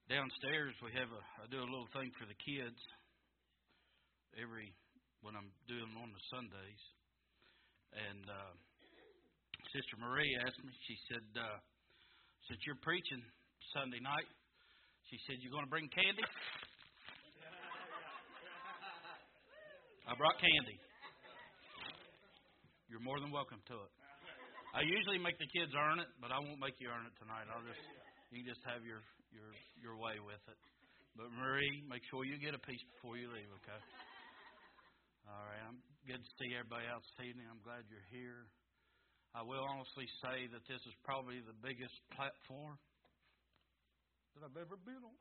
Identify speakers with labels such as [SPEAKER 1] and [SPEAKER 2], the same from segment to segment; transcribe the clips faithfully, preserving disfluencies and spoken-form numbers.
[SPEAKER 1] Downstairs we have a I do a little thing for the kids every when I'm doing on the Sundays, and uh, Sister Marie asked me. She said, uh, "Since you're preaching Sunday night," she said, "You going to bring candy?" I brought candy. You're more than welcome to it. I usually make the kids earn it, but I won't make you earn it tonight. I'll just you can just have your your your way with it. But Marie, make sure you get a piece before you leave, okay? All right. I'm good to see everybody out this evening. I'm glad you're here. I will honestly say that this is probably the biggest platform that I've ever been on.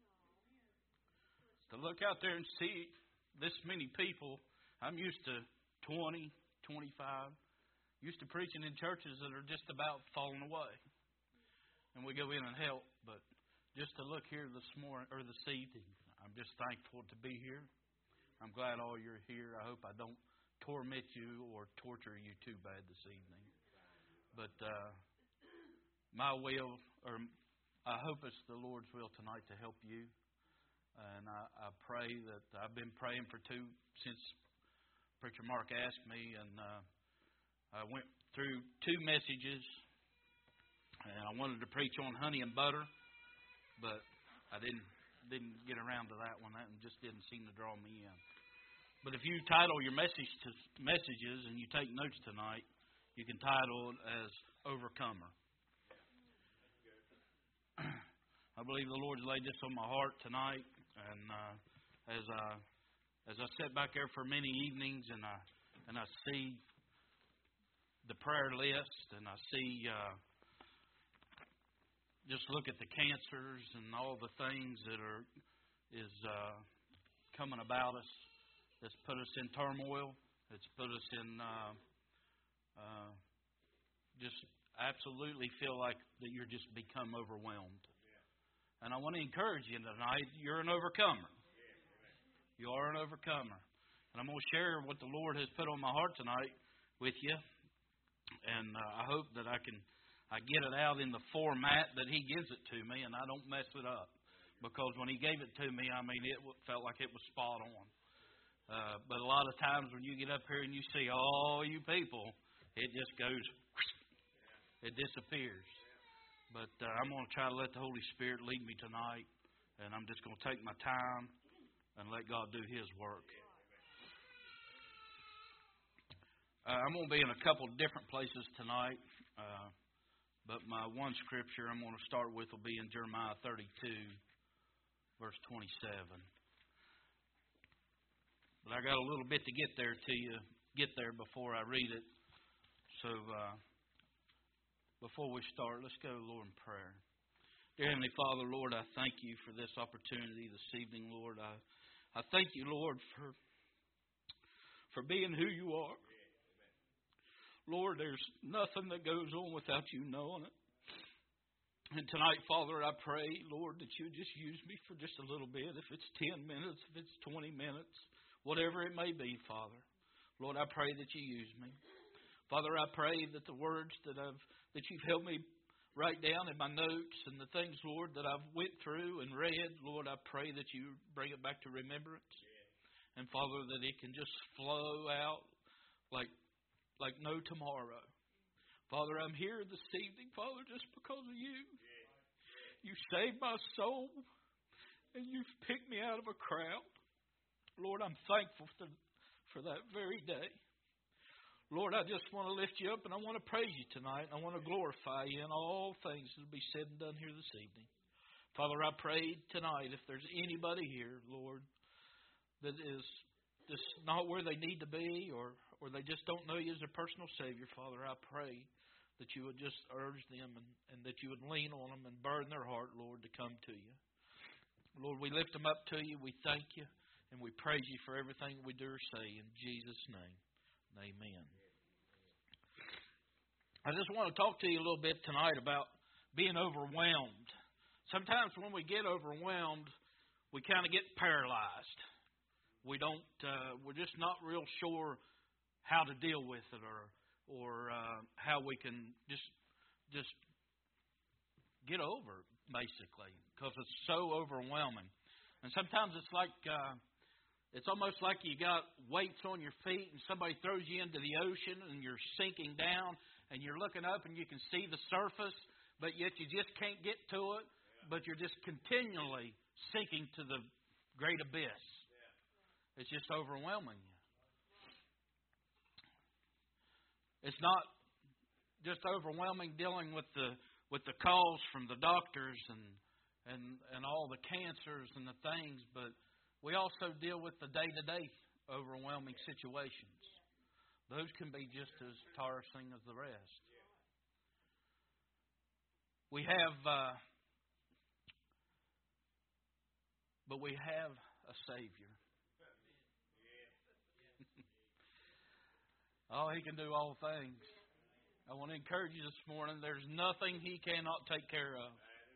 [SPEAKER 1] To look out there and see this many people, I'm used to twenty, twenty-five, used to preaching in churches that are just about falling away. And we go in and help, but just to look here this morning or this evening, I'm just thankful to be here. I'm glad all you're here. I hope I don't torment you or torture you too bad this evening. But uh, my will, or I hope it's the Lord's will tonight to help you. And I, I pray that I've been praying for two since Preacher Mark asked me, and uh, I went through two messages, and I wanted to preach on honey and butter, but I didn't didn't get around to that one. That one just didn't seem to draw me in. But if you title your message to messages and you take notes tonight, you can title it as Overcomer. I believe the Lord's laid this on my heart tonight, and uh, as I as I sit back there for many evenings, and I and I see the prayer list, and I see uh, just look at the cancers and all the things that are is uh, coming about us. That's put us in turmoil. It's put us in uh, uh, just absolutely feel like that you're just become overwhelmed. And I want to encourage you tonight, you're an overcomer. You are an overcomer. And I'm going to share what the Lord has put on my heart tonight with you. And uh, I hope that I can I get it out in the format that He gives it to me, and I don't mess it up. Because when He gave it to me, I mean, it felt like it was spot on. Uh, but a lot of times when you get up here and you see all you people, it just goes, it disappears. But uh, I'm going to try to let the Holy Spirit lead me tonight, and I'm just going to take my time and let God do His work. Uh, I'm going to be in a couple of different places tonight, uh, but my one scripture I'm going to start with will be in Jeremiah thirty-two, verse twenty-seven. But I got a little bit to get there to you, get there before I read it. So uh, before we start, let's go to the Lord in prayer. Dear Heavenly Father, Lord, I thank you for this opportunity this evening, Lord. I, I thank you, Lord, for for being who you are. Lord, there's nothing that goes on without you knowing it. And tonight, Father, I pray, Lord, that you just use me for just a little bit. If it's ten minutes, if it's twenty minutes, whatever it may be, Father. Lord, I pray that you use me. Father, I pray that the words that I've that you've helped me write down in my notes and the things, Lord, that I've went through and read, Lord, I pray that you bring it back to remembrance. And Father, that it can just flow out like like no tomorrow. Father, I'm here this evening, Father, just because of you. You saved my soul, and you've picked me out of a crowd. Lord, I'm thankful for, for that very day. Lord, I just want to lift you up, and I want to praise you tonight. I want to glorify you in all things that will be said and done here this evening. Father, I pray tonight if there's anybody here, Lord, that is just not where they need to be, or, or they just don't know you as their personal Savior, Father, I pray that you would just urge them and, and that you would lean on them and burden their heart, Lord, to come to you. Lord, we lift them up to you. We thank you. And we praise you for everything we do or say in Jesus' name. Amen. I just want to talk to you a little bit tonight about being overwhelmed. Sometimes when we get overwhelmed, we kind of get paralyzed. We don't. Uh, we're just not real sure how to deal with it, or or uh, how we can just just get over it, basically, because it's so overwhelming. And sometimes it's like, uh, it's almost like you got weights on your feet and somebody throws you into the ocean and you're sinking down and you're looking up and you can see the surface, but yet you just can't get to it, but you're just continually sinking to the great abyss. It's just overwhelming you. It's not just overwhelming dealing with the with the calls from the doctors and and and all the cancers and the things, but we also deal with the day-to-day overwhelming situations. Those can be just as tiresome as the rest. We have, uh, but we have a Savior. Oh, He can do all things. I want to encourage you this morning, there's nothing He cannot take care of.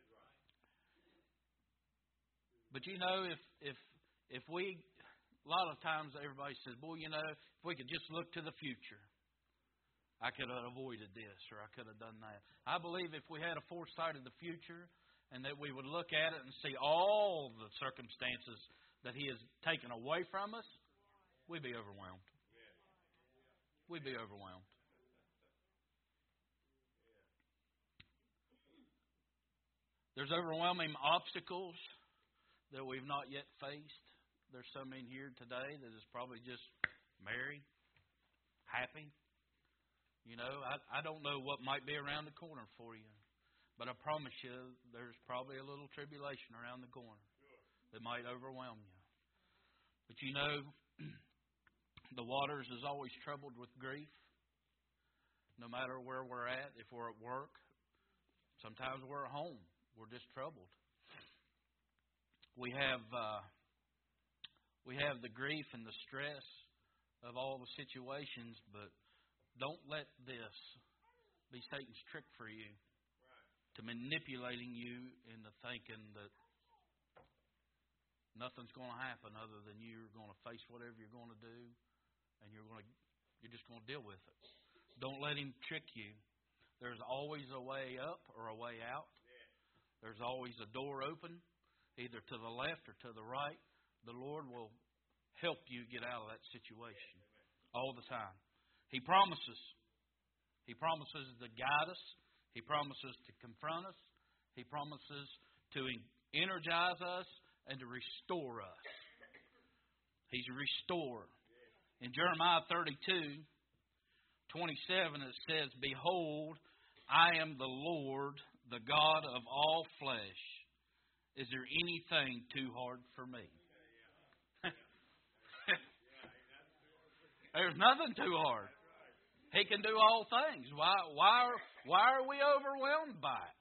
[SPEAKER 1] But you know, if if if we, a lot of times everybody says, boy, you know, if we could just look to the future, I could have avoided this or I could have done that. I believe if we had a foresight of the future and that we would look at it and see all the circumstances that He has taken away from us, we'd be overwhelmed. We'd be overwhelmed. There's overwhelming obstacles that we've not yet faced. There's some in here today that is probably just married, happy. You know, I, I don't know what might be around the corner for you. But I promise you, there's probably a little tribulation around the corner that might overwhelm you. But you know, the waters is always troubled with grief. No matter where we're at, if we're at work, sometimes we're at home, we're just troubled. We have uh, we have the grief and the stress of all the situations, but don't let this be Satan's trick for you, to manipulating you into thinking that nothing's going to happen other than you're going to face whatever you're going to do, and you're going to you're just going to deal with it. Don't let him trick you. There's always a way up or a way out. There's always a door open, either to the left or to the right. The Lord will help you get out of that situation all the time. He promises. He promises to guide us. He promises to confront us. He promises to energize us and to restore us. He's a restorer. In Jeremiah thirty-two, twenty-seven, it says, "Behold, I am the Lord, the God of all flesh. Is there anything too hard for me?" There's nothing too hard. He can do all things. Why, why, are, why are we overwhelmed by it?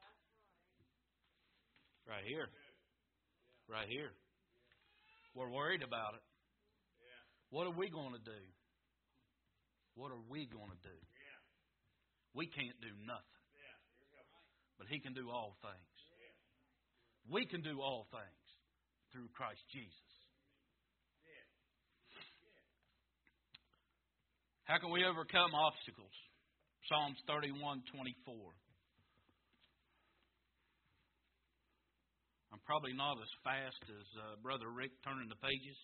[SPEAKER 1] Right here. Right here. We're worried about it. What are we going to do? What are we going to do? We can't do nothing. But He can do all things. We can do all things through Christ Jesus. How can we overcome obstacles? Psalms thirty-one twenty-four. I'm probably not as fast as uh, Brother Rick turning the pages,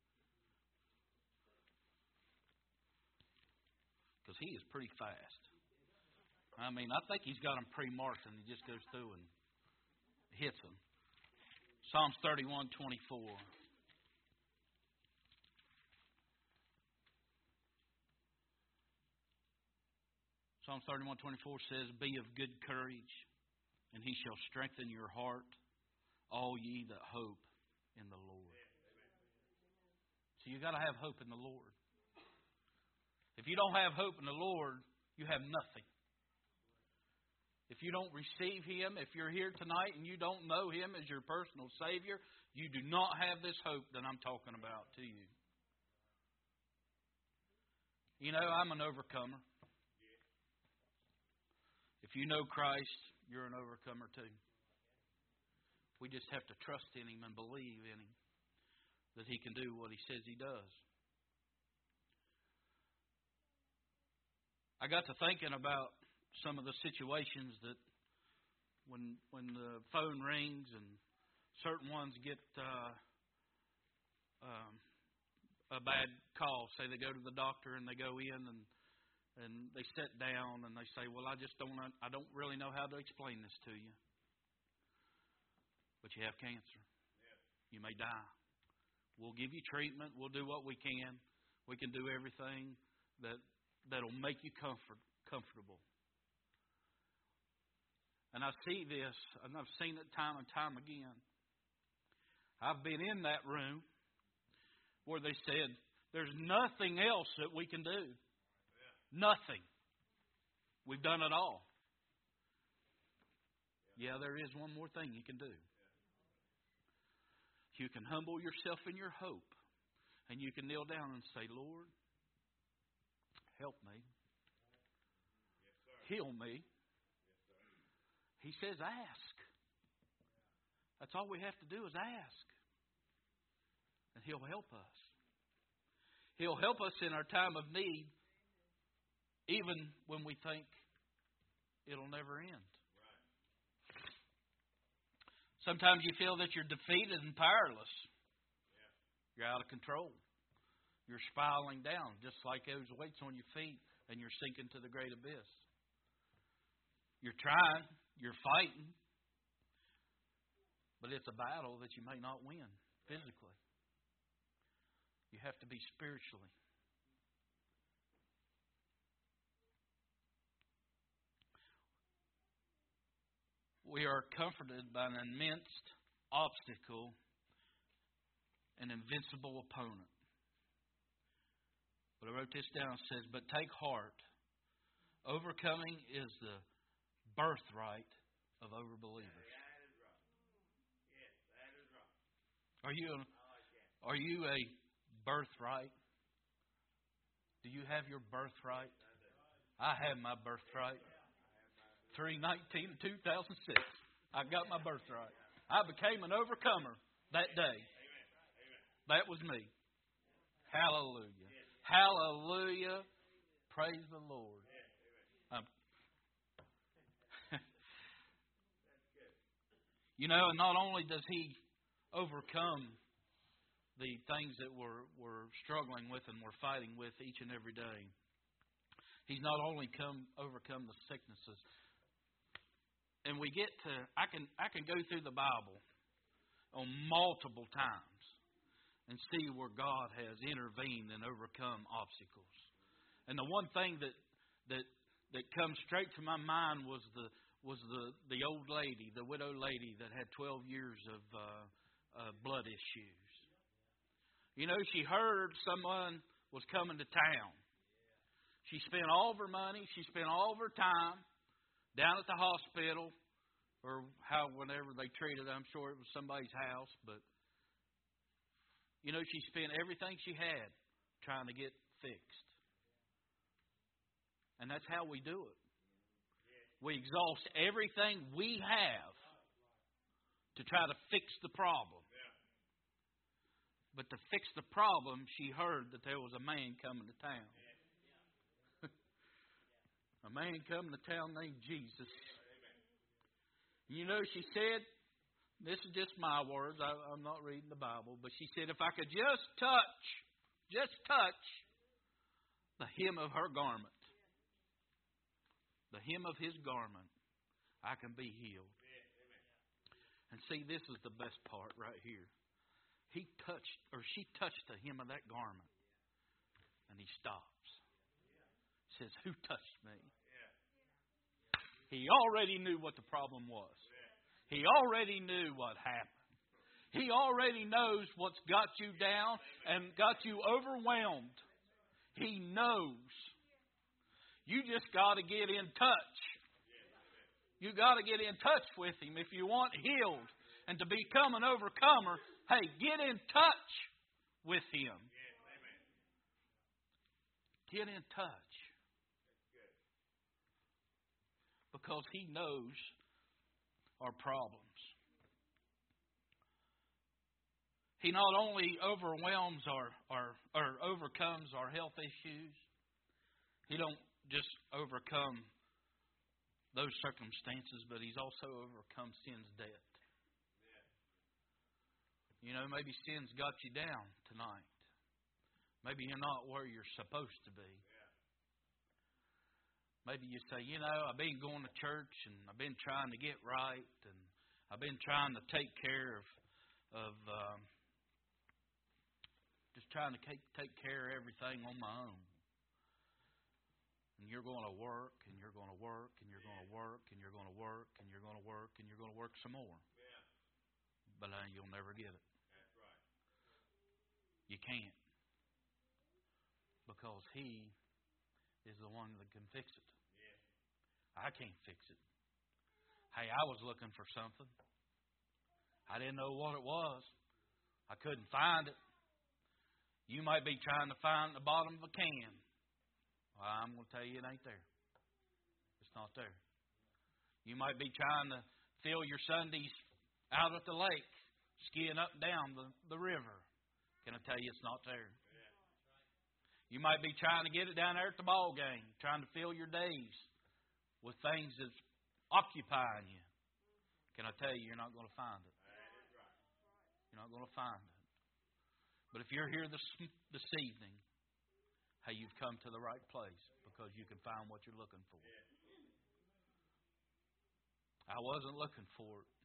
[SPEAKER 1] because he is pretty fast. I mean, I think he's got them pre-marked and he just goes through and hits them. Psalms thirty-one twenty-four. Psalms thirty-one twenty-four says, "Be of good courage, and He shall strengthen your heart, all ye that hope in the Lord." So you got to have hope in the Lord. If you don't have hope in the Lord, you have nothing. If you don't receive Him, if you're here tonight and you don't know Him as your personal Savior, you do not have this hope that I'm talking about to you. You know, I'm an overcomer. If you know Christ, you're an overcomer too. We just have to trust in Him and believe in Him that He can do what He says He does. I got to thinking about some of the situations that when when the phone rings and certain ones get uh, um, a bad call. Say they go to the doctor and they go in and and they sit down and they say, "Well, I just don't I don't really know how to explain this to you, but you have cancer. You may die. We'll give you treatment. We'll do what we can. We can do everything that that'll make you comfort comfortable." And I see this, and I've seen it time and time again. I've been in that room where they said, "There's nothing else that we can do. Nothing. We've done it all." Yeah, there is one more thing you can do. You can humble yourself in your hope, and you can kneel down and say, "Lord, help me. Heal me." He says, ask. That's all we have to do is ask. And He'll help us. He'll help us in our time of need, even when we think it'll never end. Sometimes you feel that you're defeated and powerless. You're out of control. You're spiraling down, just like those weights on your feet, and you're sinking to the great abyss. You're trying, you're fighting, but it's a battle that you may not win physically. You have to be spiritually. We are comforted by an immense obstacle, an invincible opponent. But I wrote this down. It says, "But take heart. Overcoming is the birthright of overbelievers." Are you a, are you a birthright? Do you have your birthright? I have my birthright. three nineteen two thousand six. I got my birthright. I became an overcomer that day. That was me. Hallelujah. Hallelujah. Praise the Lord. Um, you know, and not only does He overcome the things that we're, we're struggling with and we're fighting with each and every day, He's not only come overcome the sicknesses. And we get to, I can I can go through the Bible on multiple times and see where God has intervened and overcome obstacles. And the one thing that that that comes straight to my mind was the was the, the old lady, the widow lady that had twelve years of uh, uh, blood issues. You know, she heard someone was coming to town. She spent all of her money. She spent all of her time down at the hospital, or how whenever they treated, I'm sure it was somebody's house. But, you know, she spent everything she had trying to get fixed. And that's how we do it. We exhaust everything we have to try to fix the problem. But to fix the problem, she heard that there was a man coming to town. A man coming to town named Jesus. You know, she said, this is just my words, I, I'm not reading the Bible, but she said, if I could just touch, just touch the hem of her garment, the hem of His garment, I can be healed. And see, this is the best part right here. He touched, or she touched the hem of that garment, and he stops. Says, who touched me? He already knew what the problem was. He already knew what happened. He already knows what's got you down and got you overwhelmed. He knows. You just got to get in touch. You got to get in touch with Him if you want healed and to become an overcomer. Hey, get in touch with Him. Get in touch. Because He knows our problems. He not only overwhelms our, our or overcomes our health issues. He don't just overcome those circumstances, but He's also overcome sin's debt. You know, maybe sin's got you down tonight. Maybe you're not where you're supposed to be. Maybe you say, you know, I've been going to church and I've been trying to get right and I've been trying to take care of, of um, just trying to take, take care of everything on my own. And you're going to work and you're going to work and you're going to work and you're going to work and you're going to work and you're going to work some more. But uh, you'll never get it. You can't. Because He is the one that can fix it. I can't fix it. Hey, I was looking for something. I didn't know what it was. I couldn't find it. You might be trying to find the bottom of a can. Well, I'm going to tell you it ain't there. It's not there. You might be trying to fill your Sundays out at the lake, skiing up and down the, the river. Can I tell you it's not there? You might be trying to get it down there at the ball game, trying to fill your days with things that's occupying you. Can I tell you, you're not going to find it. You're not going to find it. But if you're here this, this evening, hey, you've come to the right place because you can find what you're looking for. I wasn't looking for it.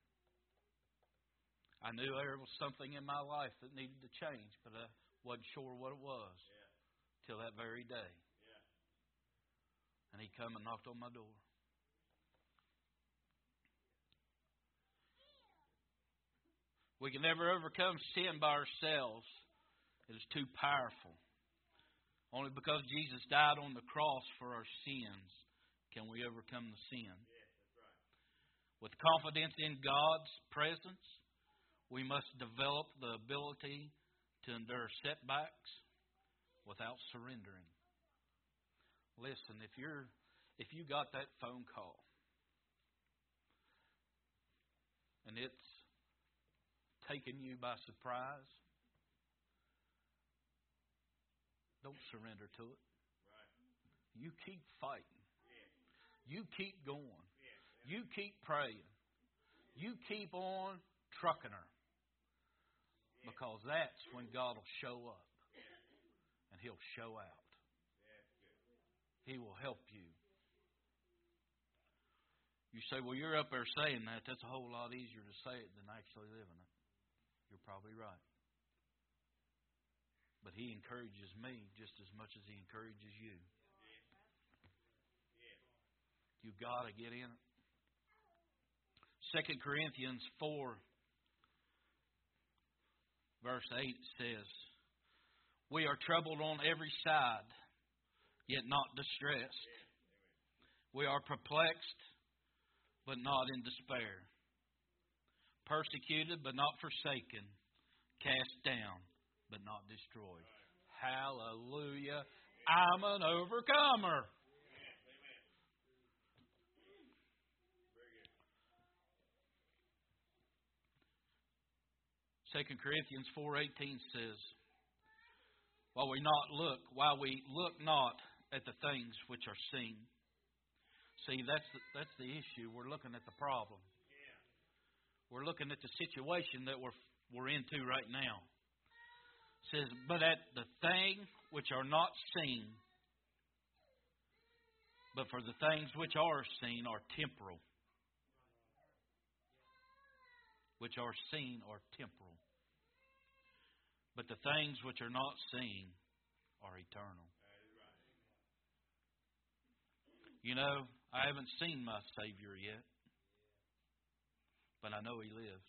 [SPEAKER 1] I knew there was something in my life that needed to change, but I wasn't sure what it was till that very day. And He come and knocked on my door. We can never overcome sin by ourselves. It is too powerful. Only because Jesus died on the cross for our sins can we overcome the sin. With confidence in God's presence, we must develop the ability to endure setbacks without surrendering. Listen, if you're if you got that phone call and it's taken you by surprise, don't surrender to it. You keep fighting. You keep going. You keep praying. You keep on trucking her. Because that's when God will show up. And He'll show out. He will help you. You say, well, you're up there saying that. That's a whole lot easier to say it than actually living it. You're probably right. But He encourages me just as much as He encourages you. You've got to get in it. Second Corinthians four, verse eight says, we are troubled on every side, yet not distressed. We are perplexed, but not in despair. Persecuted, but not forsaken. Cast down, but not destroyed. Hallelujah. I'm an overcomer. Second Corinthians four eighteen says, While we not look, while we look not at the things which are seen. See, that's the, that's the issue. We're looking at the problem. We're looking at the situation that we're we're into right now. It says, but at the things which are not seen, but for the things which are seen are temporal. Which are seen are temporal. But the things which are not seen are eternal. You know, I haven't seen my Savior yet. But I know He lives.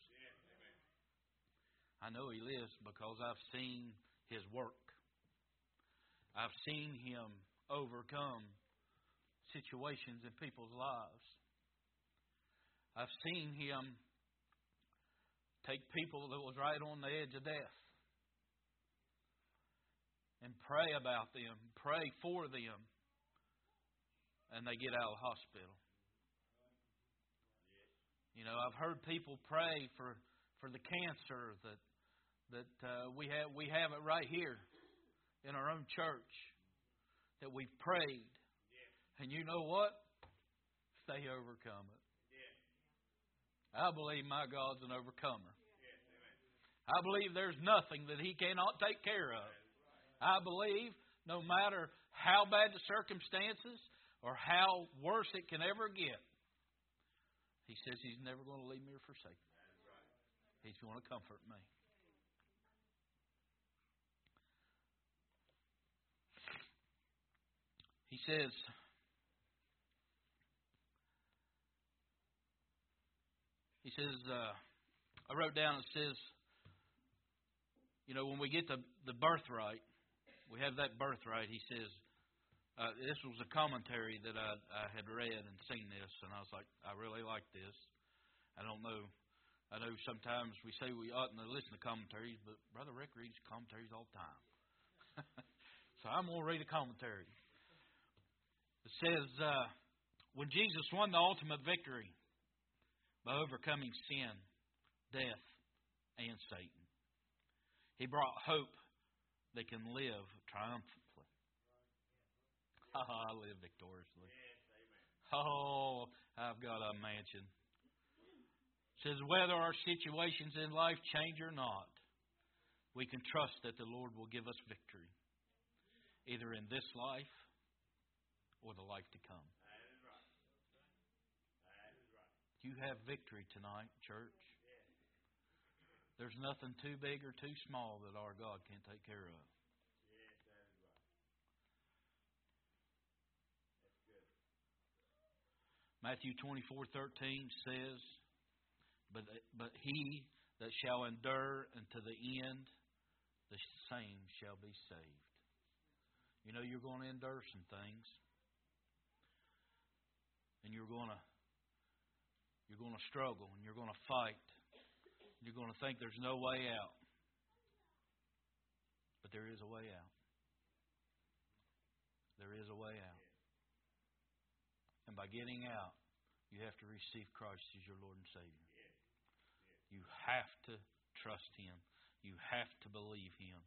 [SPEAKER 1] I know He lives because I've seen His work. I've seen Him overcome situations in people's lives. I've seen Him take people that was right on the edge of death and pray about them, pray for them, and they get out of the hospital. You know, I've heard people pray for, for the cancer that that uh, we have we have it right here in our own church that we've prayed. And you know what? they overcome it. I believe my God's an overcomer. I believe there's nothing that He cannot take care of. I believe no matter how bad the circumstances or how worse it can ever get, He says He's never going to leave me or forsake me. He's going to comfort me. He says, He says, uh, I wrote down, it says, you know, when we get the, the birthright, we have that birthright, he says, uh, this was a commentary that I, I had read and seen this, and I was like, I really like this. I don't know. I know sometimes we say we oughtn't to listen to commentaries, but Brother Rick reads commentaries all the time. So I'm going to read a commentary. It says, uh, when Jesus won the ultimate victory by overcoming sin, death, and Satan, He brought hope that can live triumphantly. Oh, I live victoriously. Oh, I've got a mansion. It says, whether our situations in life change or not, we can trust that the Lord will give us victory, either in this life or the life to come. You have victory tonight, church. There's nothing too big or too small that our God can't take care of. Matthew twenty-four thirteen says, But but he that shall endure unto the end, the same shall be saved. You know, you're going to endure some things. And you're going to you're going to struggle and you're going to fight. You're going to think there's no way out. But there is a way out. There is a way out. And by getting out, you have to receive Christ as your Lord and Savior. You have to trust Him. You have to believe Him.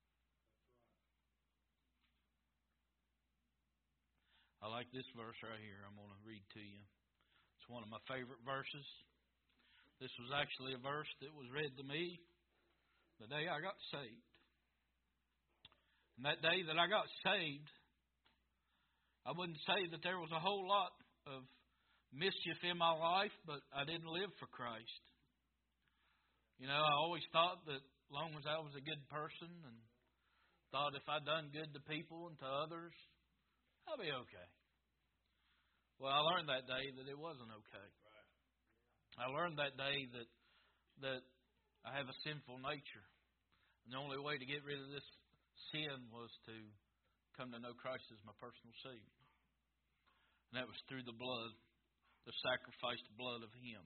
[SPEAKER 1] I like this verse right here. I'm going to read to you. It's one of my favorite verses. This was actually a verse that was read to me the day I got saved. And that day that I got saved, I wouldn't say that there was a whole lot of mischief in my life, but I didn't live for Christ. You know, I always thought that as long as I was a good person and thought if I'd done good to people and to others, I'll be okay. Well, I learned that day that it wasn't okay. I learned that day that that I have a sinful nature. And the only way to get rid of this sin was to come to know Christ as my personal Savior. And that was through the blood, the sacrificed blood of Him.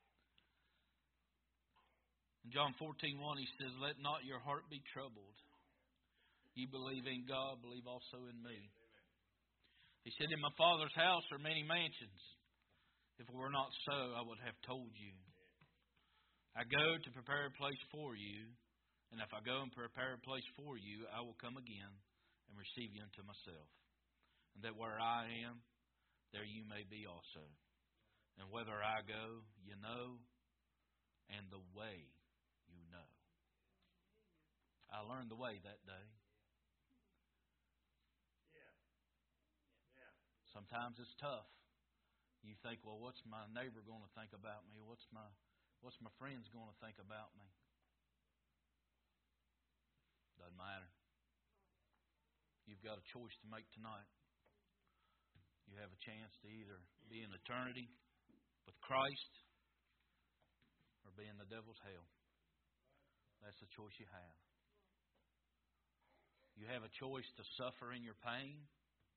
[SPEAKER 1] In John fourteen one, He says, let not your heart be troubled. You believe in God, believe also in me. He said, in my Father's house are many mansions. If it were not so, I would have told you. I go to prepare a place for you, and if I go and prepare a place for you, I will come again and receive you unto myself. And that where I am, there you may be also. And whither I go, you know, and the way you know. I learned the way that day. Sometimes it's tough. You think, well, what's my neighbor going to think about me? What's my what's my friends going to think about me? Doesn't matter. You've got a choice to make tonight. You have a chance to either be in eternity with Christ or be in the devil's hell. That's the choice you have. You have a choice to suffer in your pain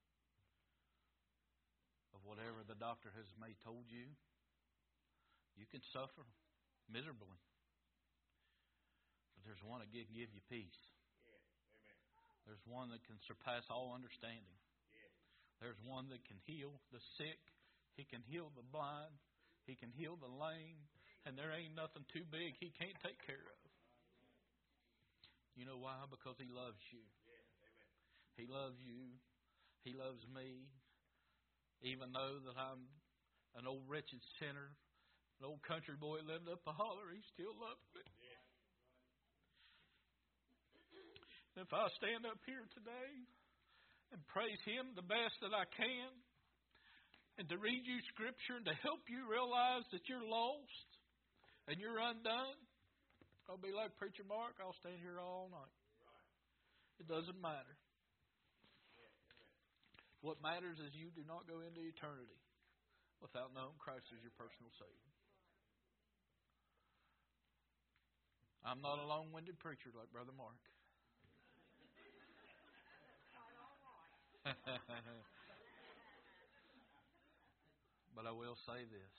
[SPEAKER 1] of whatever the doctor has may told you. You can suffer miserably. But there's one that can give you peace. There's one that can surpass all understanding. There's one that can heal the sick. He can heal the blind. He can heal the lame. And there ain't nothing too big He can't take care of. You know why? Because He loves you. He loves you. He loves me. Even though that I'm an old wretched sinner, an old country boy living up a holler. He still loved me. And if I stand up here today and praise Him the best that I can, and to read you Scripture and to help you realize that you're lost and you're undone, I'll be like Preacher Mark. I'll stand here all night. It doesn't matter. What matters is you do not go into eternity without knowing Christ as your personal Savior. I'm not a long-winded preacher like Brother Mark. But I will say this.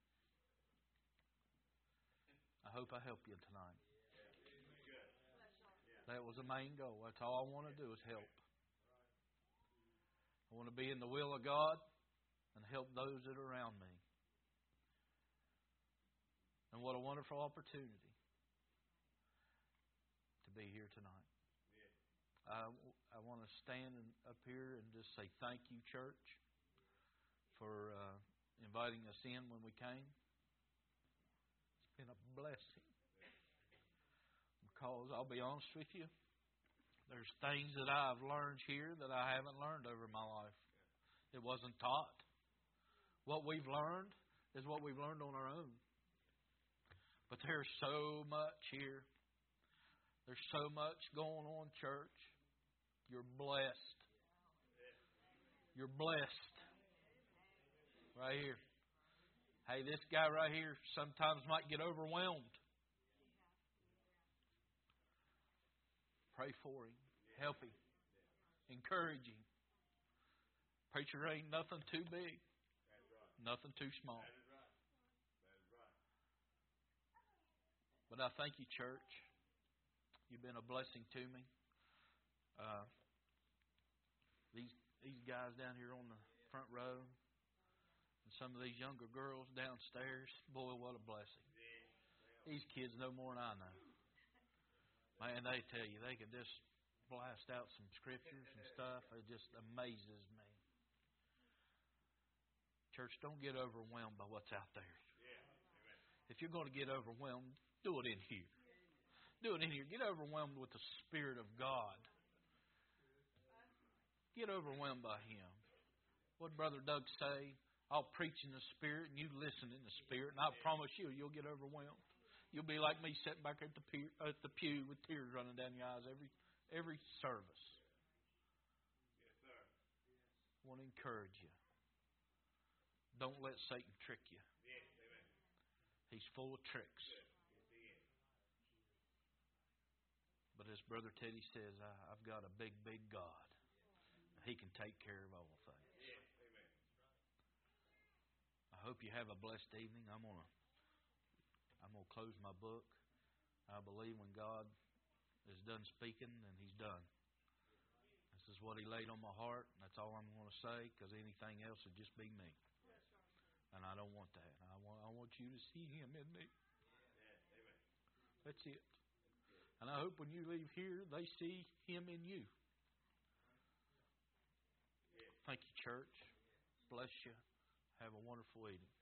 [SPEAKER 1] I hope I help you tonight. That was the main goal. That's all I want to do is help. I want to be in the will of God and help those that are around me. And what a wonderful opportunity to be here tonight. I, I want to stand up here and just say thank you, church, for uh, inviting us in when we came. It's been a blessing. Because I'll be honest with you, there's things that I've learned here that I haven't learned over my life. It wasn't taught. What we've learned is what we've learned on our own. But there's so much here. There's so much going on, church. You're blessed. You're blessed. Right here. Hey, this guy right here sometimes might get overwhelmed. Pray for him. Help him. Encourage him. Preacher, ain't nothing too big. Nothing too small. But I thank you, church. You've been a blessing to me. Uh, these these guys down here on the front row, and some of these younger girls downstairs, boy, what a blessing. These kids know more than I know. Man, they tell you, they can just blast out some scriptures and stuff. It just amazes me. Church, don't get overwhelmed by what's out there. If you're going to get overwhelmed, do it in here. Do it in here. Get overwhelmed with the Spirit of God. Get overwhelmed by Him. What did Brother Doug say? I'll preach in the Spirit and you listen in the Spirit, and I promise you, you'll get overwhelmed. You'll be like me sitting back at the pew, at the pew with tears running down your eyes every every service.
[SPEAKER 2] Yes, sir.
[SPEAKER 1] I want to encourage you. Don't let Satan trick you.
[SPEAKER 2] Yes, amen.
[SPEAKER 1] He's full of tricks.
[SPEAKER 2] Yes, he is.
[SPEAKER 1] But as Brother Teddy says, I, I've got a big, big God. He can take care of all things.
[SPEAKER 2] Yes, amen.
[SPEAKER 1] I hope you have a blessed evening. I'm gonna I'm gonna close my book. I believe when God is done speaking, then He's done. This is what He laid on my heart. And that's all I'm going to say, because anything else would just be me. And I don't want that. I want I want you to see Him in me. That's it. And I hope when you leave here, they see Him in you. Thank you, church. Bless you. Have a wonderful evening.